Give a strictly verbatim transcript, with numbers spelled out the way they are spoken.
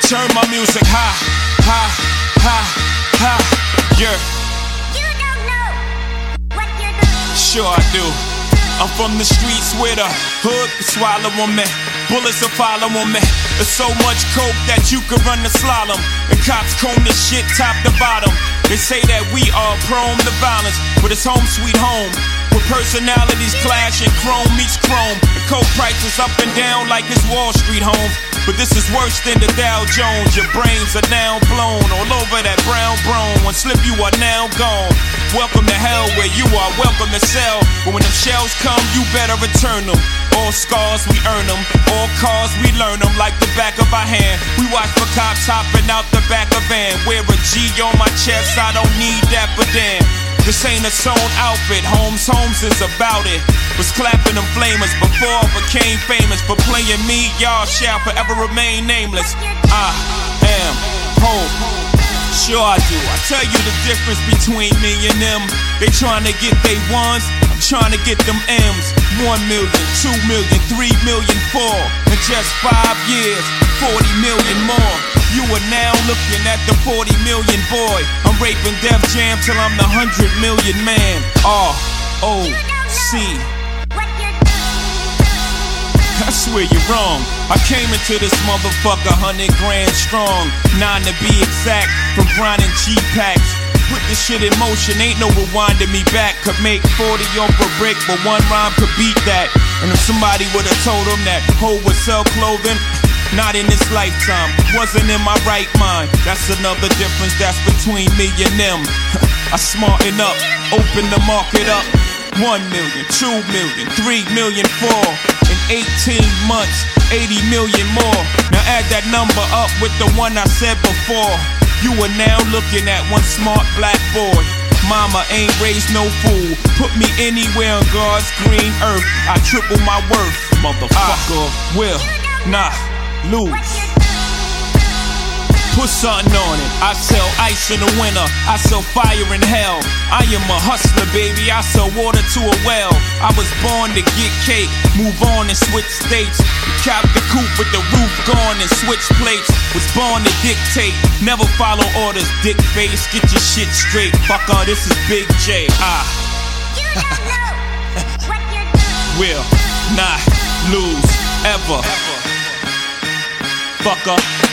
Turn my music high, high, high, high, yeah. You don't know what you're doing. Sure I do. I'm from the streets where the hood can swallow on me. Bullets will follow on me. There's so much coke that you could run the slalom. And cops comb the shit top to bottom. They say that we are prone to violence, but it's home sweet home. With personalities clash and chrome meets chrome. The coke prices up and down like it's Wall Street home. But this is worse than the Dow Jones. Your brains are now blown all over that brown brone. One slip you are now gone. Welcome to hell where you are welcome to sell. But when them shells come you better return them. All scars we earn them, all cars we learn them like the back of our hand. We watch for cops hopping out the back of van. Wear a G on my chest, I don't need that but damn. This ain't a sewn outfit, Holmes, Holmes is about it. Was clapping them flamers before I became famous. For playing me, y'all shall forever remain nameless. I am home. Sure I do. I tell you the difference between me and them. They trying to get they ones, I'm trying to get them M's. One million, two million, three million, four. In just five years, forty million more. You are now looking at the forty million boy. I'm raping Def Jam till I'm the hundred million man. R O C. I swear you're wrong. I came into this motherfucker hundred grand strong. Nine to be exact, from grinding G-packs. Put this shit in motion, ain't no rewinding me back. Could make forty off a brick, but one rhyme could beat that. And if somebody would've told him that Ho would sell clothing, not in this lifetime, wasn't in my right mind. That's another difference that's between me and them. I smarten up, open the market up. One million, two million, three million, four. In eighteen months, eighty million more. Now add that number up with the one I said before. You are now looking at one smart black boy. Mama ain't raised no fool. Put me anywhere on God's green earth, I triple my worth. Motherfucker, I will not lose. Put something on it. I sell ice in the winter, I sell fire in hell. I am a hustler, baby, I sell water to a well. I was born to get cake, move on and switch states. Cap the coupe with the roof gone and switch plates. Was born to dictate, never follow orders, dick face. Get your shit straight, fucker, this is Big J. Ah. You don't know what you're doing. Will not lose ever. Fucker.